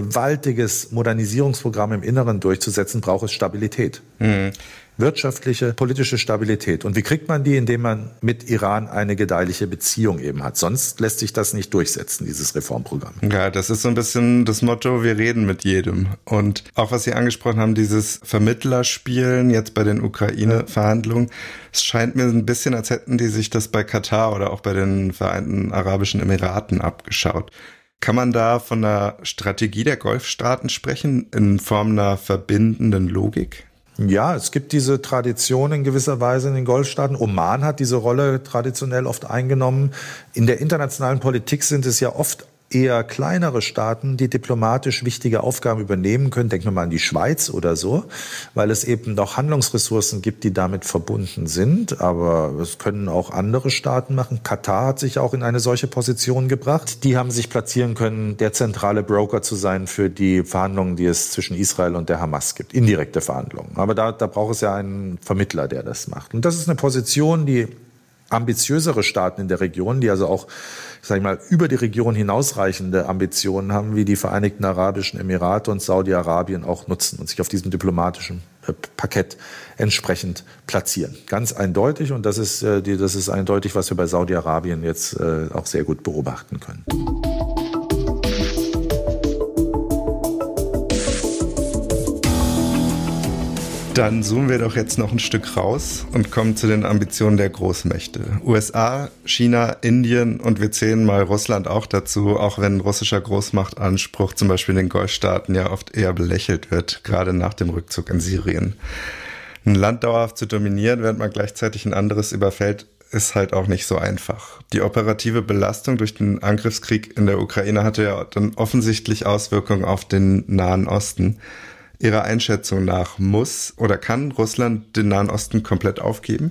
Modernisierungsprogramm im Inneren durchzusetzen, braucht es Stabilität. Wirtschaftliche, politische Stabilität. Und wie kriegt man die? Indem man mit Iran eine gedeihliche Beziehung eben hat. Sonst lässt sich das nicht durchsetzen, dieses Reformprogramm. Ja, das ist so ein bisschen das Motto, wir reden mit jedem. Und auch was Sie angesprochen haben, dieses Vermittlerspielen jetzt bei den Ukraine-Verhandlungen, es scheint mir ein bisschen, als hätten die sich das bei Katar oder auch bei den Vereinten Arabischen Emiraten abgeschaut. Kann man da von einer Strategie der Golfstaaten sprechen, in Form einer verbindenden Logik? Ja, es gibt diese Tradition in gewisser Weise in den Golfstaaten. Oman hat diese Rolle traditionell oft eingenommen. In der internationalen Politik sind es ja oft eher kleinere Staaten, die diplomatisch wichtige Aufgaben übernehmen können. Denken wir mal an die Schweiz oder so, weil es eben noch Handlungsressourcen gibt, die damit verbunden sind. Aber es können auch andere Staaten machen. Katar hat sich auch in eine solche Position gebracht. Die haben sich platzieren können, der zentrale Broker zu sein für die Verhandlungen, die es zwischen Israel und der Hamas gibt. Indirekte Verhandlungen. Aber da braucht es ja einen Vermittler, der das macht. Und das ist eine Position, die ambitiösere Staaten in der Region, die also auch, sag ich mal, über die Region hinausreichende Ambitionen haben, wie die Vereinigten Arabischen Emirate und Saudi-Arabien auch nutzen und sich auf diesem diplomatischen Parkett entsprechend platzieren. Ganz eindeutig, und das ist eindeutig, was wir bei Saudi-Arabien jetzt auch sehr gut beobachten können. Dann zoomen wir doch jetzt noch ein Stück raus und kommen zu den Ambitionen der Großmächte. USA, China, Indien und wir zählen mal Russland auch dazu, auch wenn russischer Großmachtanspruch zum Beispiel in den Golfstaaten ja oft eher belächelt wird, gerade nach dem Rückzug in Syrien. Ein Land dauerhaft zu dominieren, während man gleichzeitig ein anderes überfällt, ist halt auch nicht so einfach. Die operative Belastung durch den Angriffskrieg in der Ukraine hatte ja dann offensichtlich Auswirkungen auf den Nahen Osten. Ihrer Einschätzung nach muss oder kann Russland den Nahen Osten komplett aufgeben?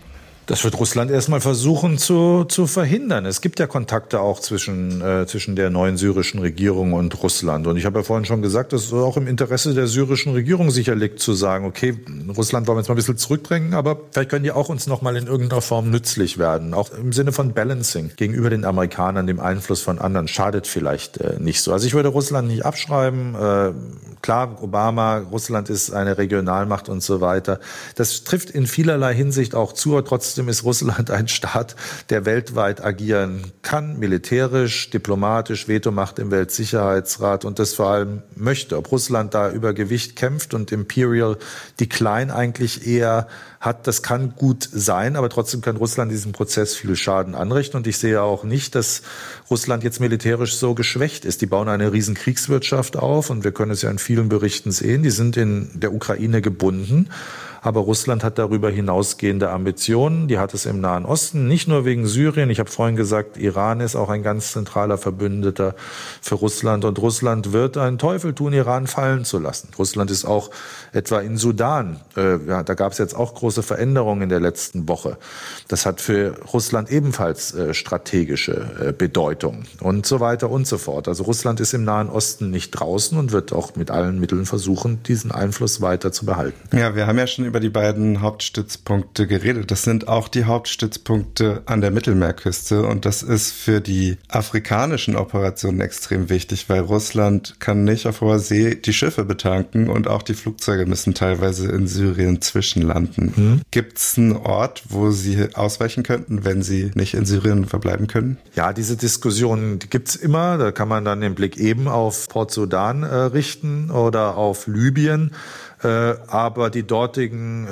Das wird Russland erstmal versuchen zu verhindern. Es gibt ja Kontakte auch zwischen der neuen syrischen Regierung und Russland. Und ich habe ja vorhin schon gesagt, dass es auch im Interesse der syrischen Regierung sicher liegt, zu sagen, okay, Russland wollen wir jetzt mal ein bisschen zurückdrängen, aber vielleicht können die auch uns noch mal in irgendeiner Form nützlich werden. Auch im Sinne von Balancing gegenüber den Amerikanern, dem Einfluss von anderen, schadet vielleicht nicht so. Also ich würde Russland nicht abschreiben. Klar, Obama, Russland ist eine Regionalmacht und so weiter. Das trifft in vielerlei Hinsicht auch zu, aber trotzdem ist Russland ein Staat, der weltweit agieren kann, militärisch, diplomatisch, Vetomacht im Weltsicherheitsrat und das vor allem möchte. Ob Russland da über Gewicht kämpft und Imperial Decline eigentlich eher hat, das kann gut sein, aber trotzdem kann Russland diesem Prozess viel Schaden anrichten. Und ich sehe auch nicht, dass Russland jetzt militärisch so geschwächt ist. Die bauen eine riesen Kriegswirtschaft auf und wir können es ja in vielen Berichten sehen. Die sind in der Ukraine gebunden. Aber Russland hat darüber hinausgehende Ambitionen. Die hat es im Nahen Osten, nicht nur wegen Syrien. Ich habe vorhin gesagt, Iran ist auch ein ganz zentraler Verbündeter für Russland. Und Russland wird einen Teufel tun, Iran fallen zu lassen. Russland ist auch etwa in Sudan. Da gab es jetzt auch große Veränderungen in der letzten Woche. Das hat für Russland ebenfalls strategische Bedeutung und so weiter und so fort. Also Russland ist im Nahen Osten nicht draußen und wird auch mit allen Mitteln versuchen, diesen Einfluss weiter zu behalten. Ja, wir haben ja schon über die beiden Hauptstützpunkte geredet. Das sind auch die Hauptstützpunkte an der Mittelmeerküste und das ist für die afrikanischen Operationen extrem wichtig, weil Russland kann nicht auf hoher See die Schiffe betanken und auch die Flugzeuge müssen teilweise in Syrien zwischenlanden. Gibt es einen Ort, wo sie ausweichen könnten, wenn sie nicht in Syrien verbleiben können? Ja, diese Diskussion gibt es immer. Da kann man dann den Blick eben auf Port Sudan richten oder auf Libyen. Aber die dortigen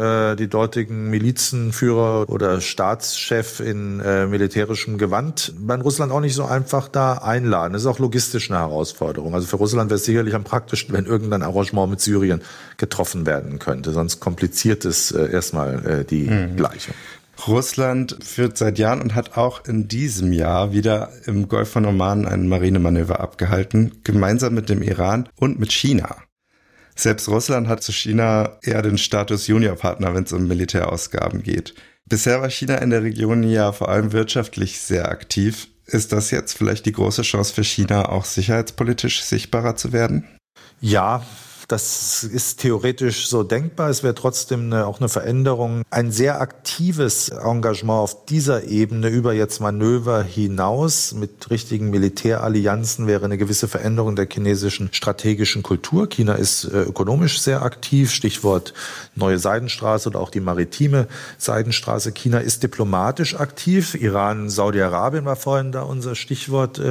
Milizenführer oder Staatschef in militärischem Gewand werden Russland auch nicht so einfach da einladen. Das ist auch logistisch eine Herausforderung. Also für Russland wäre es sicherlich am praktischsten, wenn irgendein Arrangement mit Syrien getroffen werden könnte. Sonst kompliziert es erstmal die Gleichung. Russland führt seit Jahren und hat auch in diesem Jahr wieder im Golf von Oman ein Marinemanöver abgehalten, gemeinsam mit dem Iran und mit China. Selbst Russland hat zu China eher den Status Juniorpartner, wenn es um Militärausgaben geht. Bisher war China in der Region ja vor allem wirtschaftlich sehr aktiv. Ist das jetzt vielleicht die große Chance für China, auch sicherheitspolitisch sichtbarer zu werden? Ja, das ist theoretisch so denkbar. Es wäre trotzdem auch eine Veränderung. Ein sehr aktives Engagement auf dieser Ebene über jetzt Manöver hinaus mit richtigen Militärallianzen wäre eine gewisse Veränderung der chinesischen strategischen Kultur. China ist ökonomisch sehr aktiv. Stichwort neue Seidenstraße oder auch die maritime Seidenstraße. China ist diplomatisch aktiv. Iran, Saudi-Arabien war vorhin da unser Stichwort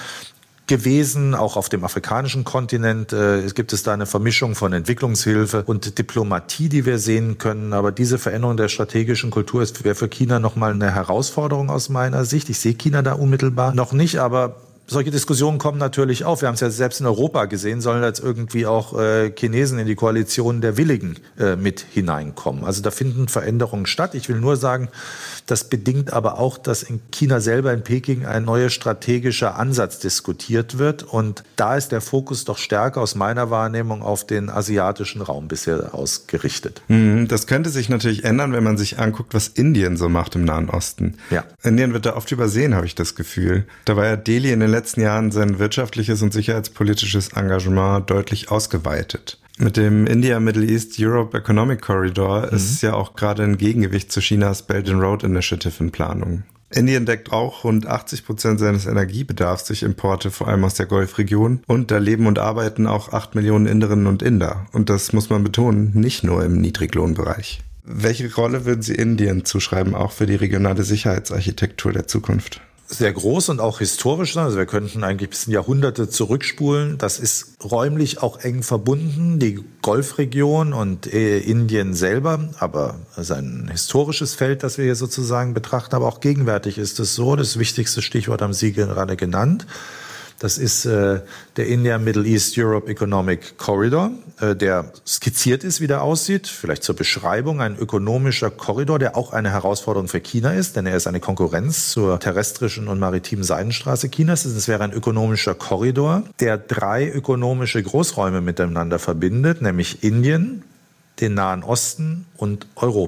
gewesen, auch auf dem afrikanischen Kontinent gibt es da eine Vermischung von Entwicklungshilfe und Diplomatie, die wir sehen können. Aber diese Veränderung der strategischen Kultur wäre für China nochmal eine Herausforderung aus meiner Sicht. Ich sehe China da unmittelbar noch nicht, aber solche Diskussionen kommen natürlich auf. Wir haben es ja selbst in Europa gesehen, sollen jetzt irgendwie auch Chinesen in die Koalition der Willigen mit hineinkommen. Also da finden Veränderungen statt. Ich will nur sagen, das bedingt aber auch, dass in China selber, in Peking, ein neuer strategischer Ansatz diskutiert wird. Und da ist der Fokus doch stärker aus meiner Wahrnehmung auf den asiatischen Raum bisher ausgerichtet. Das könnte sich natürlich ändern, wenn man sich anguckt, was Indien so macht im Nahen Osten. Ja. Indien wird da oft übersehen, habe ich das Gefühl. Da war ja Delhi in den letzten Jahren sein wirtschaftliches und sicherheitspolitisches Engagement deutlich ausgeweitet. Mit dem India-Middle East-Europe Economic Corridor ist ja auch gerade ein Gegengewicht zu Chinas Belt and Road Initiative in Planung. Indien deckt auch rund 80% seines Energiebedarfs durch Importe, vor allem aus der Golfregion. Und da leben und arbeiten auch 8 Millionen Inderinnen und Inder. Und das muss man betonen, nicht nur im Niedriglohnbereich. Welche Rolle würden Sie Indien zuschreiben, auch für die regionale Sicherheitsarchitektur der Zukunft? Sehr groß und auch historisch. Also wir könnten eigentlich bis in Jahrhunderte zurückspulen. Das ist räumlich auch eng verbunden, die Golfregion und Indien selber. Aber es ist ein historisches Feld, das wir hier sozusagen betrachten. Aber auch gegenwärtig ist es so. Das wichtigste Stichwort haben Sie gerade genannt. Das ist der India Middle East Europe Economic Corridor, der skizziert ist, wie der aussieht. Vielleicht zur Beschreibung: ein ökonomischer Korridor, der auch eine Herausforderung für China ist, denn er ist eine Konkurrenz zur terrestrischen und maritimen Seidenstraße Chinas. Es wäre ein ökonomischer Korridor, der 3 ökonomische Großräume miteinander verbindet, nämlich Indien, den Nahen Osten und Europa.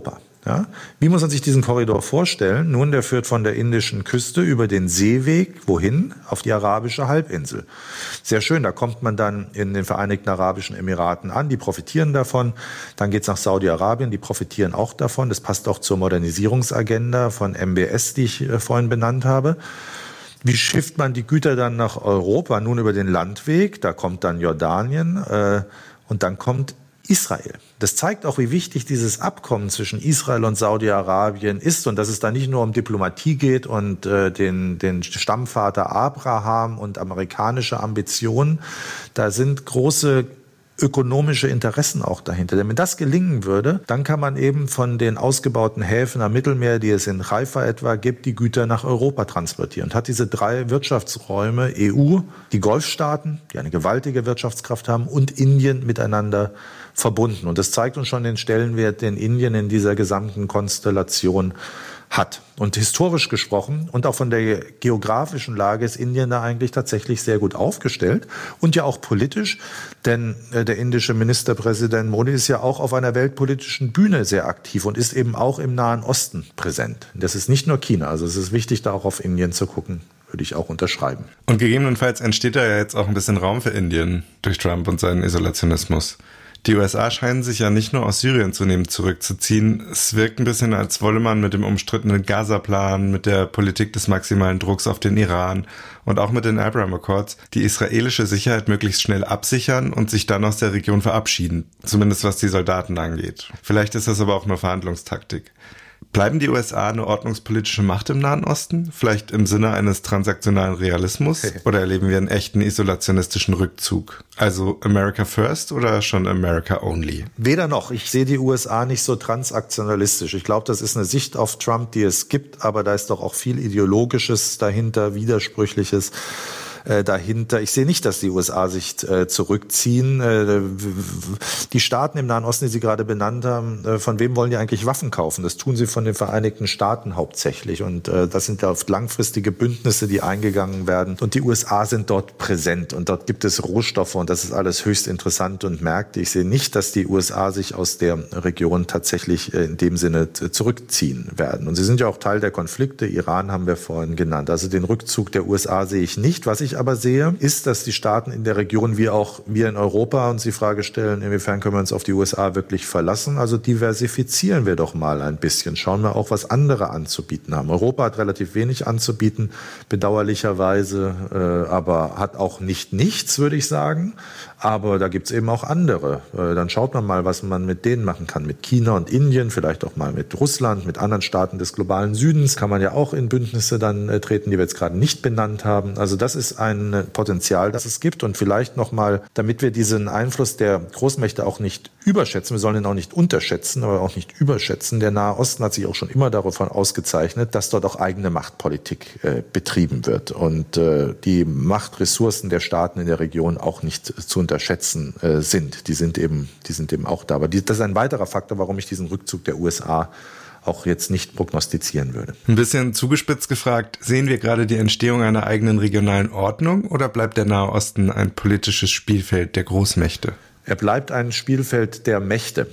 Ja? Wie muss man sich diesen Korridor vorstellen? Nun, der führt von der indischen Küste über den Seeweg, wohin? Auf die arabische Halbinsel. Sehr schön, da kommt man dann in den Vereinigten Arabischen Emiraten an, die profitieren davon. Dann geht's nach Saudi-Arabien, die profitieren auch davon. Das passt auch zur Modernisierungsagenda von MBS, die ich vorhin benannt habe. Wie schifft man die Güter dann nach Europa? Nun über den Landweg, da kommt dann Jordanien und dann kommt Israel. Das zeigt auch, wie wichtig dieses Abkommen zwischen Israel und Saudi-Arabien ist und dass es da nicht nur um Diplomatie geht und den Stammvater Abraham und amerikanische Ambitionen. Da sind große ökonomische Interessen auch dahinter. Denn wenn das gelingen würde, dann kann man eben von den ausgebauten Häfen am Mittelmeer, die es in Haifa etwa gibt, die Güter nach Europa transportieren. Und hat diese 3 Wirtschaftsräume, EU, die Golfstaaten, die eine gewaltige Wirtschaftskraft haben, und Indien miteinander verbunden. Und das zeigt uns schon den Stellenwert, den Indien in dieser gesamten Konstellation hat. Und historisch gesprochen und auch von der geografischen Lage ist Indien da eigentlich tatsächlich sehr gut aufgestellt und ja auch politisch, denn der indische Ministerpräsident Modi ist ja auch auf einer weltpolitischen Bühne sehr aktiv und ist eben auch im Nahen Osten präsent. Das ist nicht nur China, also es ist wichtig, da auch auf Indien zu gucken. Würde ich auch unterschreiben. Und gegebenenfalls entsteht da ja jetzt auch ein bisschen Raum für Indien durch Trump und seinen Isolationismus. Die USA scheinen sich ja nicht nur aus Syrien zunehmend zurückzuziehen. Es wirkt ein bisschen, als wolle man mit dem umstrittenen Gaza-Plan, mit der Politik des maximalen Drucks auf den Iran und auch mit den Abraham Accords die israelische Sicherheit möglichst schnell absichern und sich dann aus der Region verabschieden. Zumindest was die Soldaten angeht. Vielleicht ist das aber auch nur Verhandlungstaktik. Bleiben die USA eine ordnungspolitische Macht im Nahen Osten? Vielleicht im Sinne eines transaktionalen Realismus? Oder erleben wir einen echten isolationistischen Rückzug? Also America first oder schon America only? Weder noch. Ich sehe die USA nicht so transaktionalistisch. Ich glaube, das ist eine Sicht auf Trump, die es gibt, aber da ist doch auch viel Ideologisches dahinter, Widersprüchliches dahinter. Ich sehe nicht, dass die USA sich zurückziehen. Die Staaten im Nahen Osten, die Sie gerade benannt haben, von wem wollen die eigentlich Waffen kaufen? Das tun sie von den Vereinigten Staaten hauptsächlich. Und das sind ja oft langfristige Bündnisse, die eingegangen werden. Und die USA sind dort präsent. Und dort gibt es Rohstoffe. Und das ist alles höchst interessant und Märkte. Ich sehe nicht, dass die USA sich aus der Region tatsächlich in dem Sinne zurückziehen werden. Und sie sind ja auch Teil der Konflikte. Iran haben wir vorhin genannt. Also den Rückzug der USA sehe ich nicht. Was ich aber sehe, ist, dass die Staaten in der Region wie auch wir in Europa uns die Frage stellen, inwiefern können wir uns auf die USA wirklich verlassen? Also diversifizieren wir doch mal ein bisschen. Schauen wir auch, was andere anzubieten haben. Europa hat relativ wenig anzubieten, bedauerlicherweise, aber hat auch nicht nichts, würde ich sagen. Aber da gibt's eben auch andere. Dann schaut man mal, was man mit denen machen kann. Mit China und Indien, vielleicht auch mal mit Russland, mit anderen Staaten des globalen Südens. Kann man ja auch in Bündnisse dann treten, die wir jetzt gerade nicht benannt haben. Also das ist ein Potenzial, das es gibt. Und vielleicht nochmal, damit wir diesen Einfluss der Großmächte auch nicht überschätzen, wir sollen ihn auch nicht unterschätzen, aber auch nicht überschätzen. Der Nahe Osten hat sich auch schon immer davon ausgezeichnet, dass dort auch eigene Machtpolitik betrieben wird. Und die Machtressourcen der Staaten in der Region auch nicht zu unterschätzen sind. Die sind eben auch da. Aber das ist ein weiterer Faktor, warum ich diesen Rückzug der USA auch jetzt nicht prognostizieren würde. Ein bisschen zugespitzt gefragt, sehen wir gerade die Entstehung einer eigenen regionalen Ordnung oder bleibt der Nahe Osten ein politisches Spielfeld der Großmächte? Er bleibt ein Spielfeld der Mächte.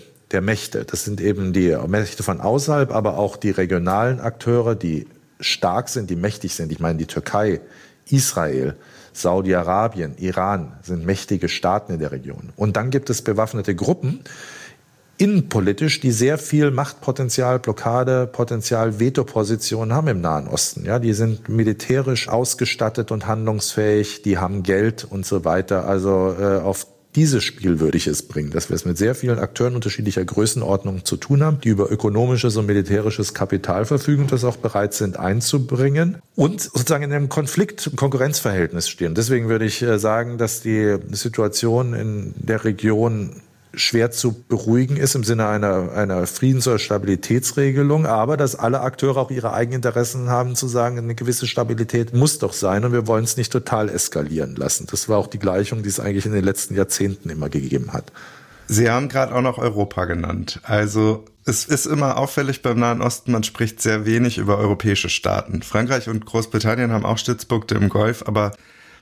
Das sind eben die Mächte von außerhalb, aber auch die regionalen Akteure, die stark sind, die mächtig sind. Ich meine, die Türkei, Israel, Saudi-Arabien, Iran sind mächtige Staaten in der Region. Und dann gibt es bewaffnete Gruppen, innenpolitisch, die sehr viel Machtpotenzial, Blockadepotenzial, Vetopositionen haben im Nahen Osten. Ja, die sind militärisch ausgestattet und handlungsfähig, die haben Geld und so weiter. Also auf dieses Spiel würde ich es bringen, dass wir es mit sehr vielen Akteuren unterschiedlicher Größenordnungen zu tun haben, die über ökonomisches und militärisches Kapital verfügen und das auch bereit sind einzubringen und sozusagen in einem Konkurrenzverhältnis stehen. Deswegen würde ich sagen, dass die Situation in der Region schwer zu beruhigen ist im Sinne einer Friedens- oder Stabilitätsregelung, aber dass alle Akteure auch ihre eigenen Interessen haben, zu sagen, eine gewisse Stabilität muss doch sein und wir wollen es nicht total eskalieren lassen. Das war auch die Gleichung, die es eigentlich in den letzten Jahrzehnten immer gegeben hat. Sie haben gerade auch noch Europa genannt. Also es ist immer auffällig beim Nahen Osten, man spricht sehr wenig über europäische Staaten. Frankreich und Großbritannien haben auch Stützpunkte im Golf, aber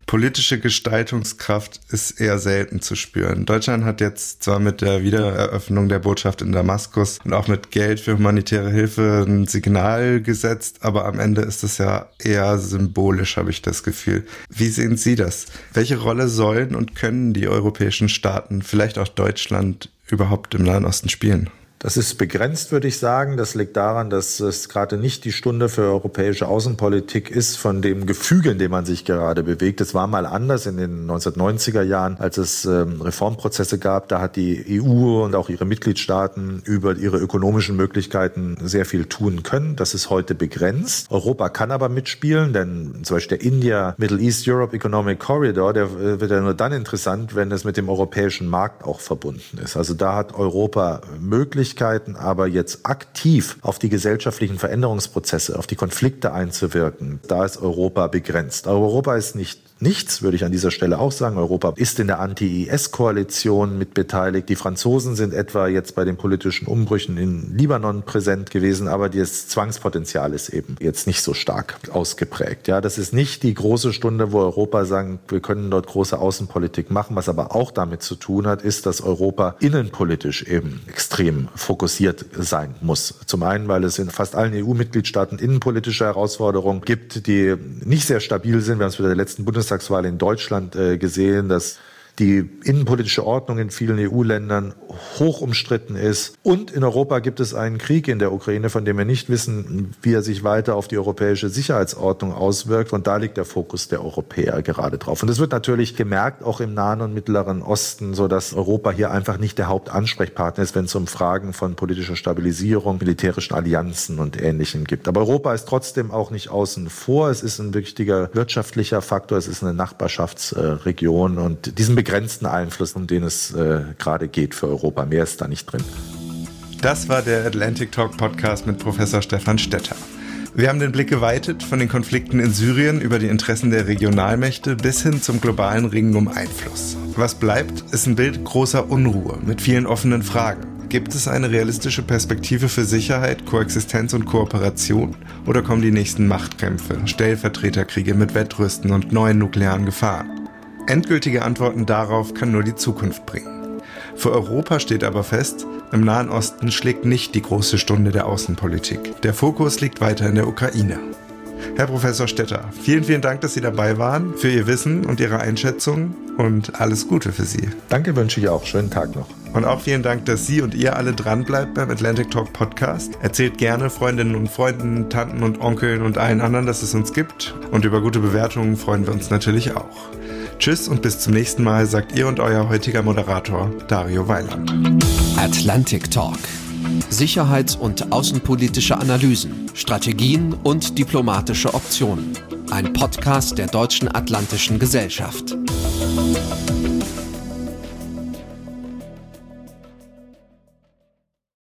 Politische Gestaltungskraft ist eher selten zu spüren. Deutschland hat jetzt zwar mit der Wiedereröffnung der Botschaft in Damaskus und auch mit Geld für humanitäre Hilfe ein Signal gesetzt, aber am Ende ist es ja eher symbolisch, habe ich das Gefühl. Wie sehen Sie das? Welche Rolle sollen und können die europäischen Staaten, vielleicht auch Deutschland, überhaupt im Nahen Osten spielen? Das ist begrenzt, würde ich sagen. Das liegt daran, dass es gerade nicht die Stunde für europäische Außenpolitik ist von dem Gefüge, in dem man sich gerade bewegt. Es war mal anders in den 1990er Jahren, als es Reformprozesse gab. Da hat die EU und auch ihre Mitgliedstaaten über ihre ökonomischen Möglichkeiten sehr viel tun können. Das ist heute begrenzt. Europa kann aber mitspielen, denn zum Beispiel der India Middle East Europe Economic Corridor, der wird ja nur dann interessant, wenn es mit dem europäischen Markt auch verbunden ist. Also da hat Europa Möglichkeiten, aber jetzt aktiv auf die gesellschaftlichen Veränderungsprozesse, auf die Konflikte einzuwirken, da ist Europa begrenzt. Aber Europa ist nicht nichts, würde ich an dieser Stelle auch sagen. Europa ist in der Anti-IS-Koalition mit beteiligt. Die Franzosen sind etwa jetzt bei den politischen Umbrüchen in Libanon präsent gewesen, aber das Zwangspotenzial ist eben jetzt nicht so stark ausgeprägt. Ja, das ist nicht die große Stunde, wo Europa sagen, wir können dort große Außenpolitik machen. Was aber auch damit zu tun hat, ist, dass Europa innenpolitisch eben extrem fokussiert sein muss. Zum einen, weil es in fast allen EU-Mitgliedstaaten innenpolitische Herausforderungen gibt, die nicht sehr stabil sind. Wir haben es bei der letzten Bundestagswahl in Deutschland gesehen, dass die innenpolitische Ordnung in vielen EU-Ländern hoch umstritten ist. Und in Europa gibt es einen Krieg in der Ukraine, von dem wir nicht wissen, wie er sich weiter auf die europäische Sicherheitsordnung auswirkt. Und da liegt der Fokus der Europäer gerade drauf. Und das wird natürlich gemerkt, auch im Nahen und Mittleren Osten, sodass Europa hier einfach nicht der Hauptansprechpartner ist, wenn es um Fragen von politischer Stabilisierung, militärischen Allianzen und Ähnlichem gibt. Aber Europa ist trotzdem auch nicht außen vor. Es ist ein wichtiger wirtschaftlicher Faktor. Es ist eine Nachbarschaftsregion. Und diesen begrenzten Einfluss, um den es gerade geht für Europa. Mehr ist da nicht drin. Das war der Atlantic Talk Podcast mit Professor Stefan Stetter. Wir haben den Blick geweitet von den Konflikten in Syrien über die Interessen der Regionalmächte bis hin zum globalen Ringen um Einfluss. Was bleibt, ist ein Bild großer Unruhe mit vielen offenen Fragen. Gibt es eine realistische Perspektive für Sicherheit, Koexistenz und Kooperation? Oder kommen die nächsten Machtkämpfe, Stellvertreterkriege mit Wettrüsten und neuen nuklearen Gefahren? Endgültige Antworten darauf kann nur die Zukunft bringen. Für Europa steht aber fest, im Nahen Osten schlägt nicht die große Stunde der Außenpolitik. Der Fokus liegt weiter in der Ukraine. Herr Professor Stetter, vielen, vielen Dank, dass Sie dabei waren, für Ihr Wissen und Ihre Einschätzung und alles Gute für Sie. Danke, wünsche ich auch. Schönen Tag noch. Und auch vielen Dank, dass Sie und ihr alle dranbleibt beim Atlantic Talk Podcast. Erzählt gerne Freundinnen und Freunden, Tanten und Onkeln und allen anderen, dass es uns gibt. Und über gute Bewertungen freuen wir uns natürlich auch. Tschüss und bis zum nächsten Mal, sagt Ihr und euer heutiger Moderator Dario Weiland. Atlantic Talk. Sicherheits- und außenpolitische Analysen, Strategien und diplomatische Optionen. Ein Podcast der Deutschen Atlantischen Gesellschaft.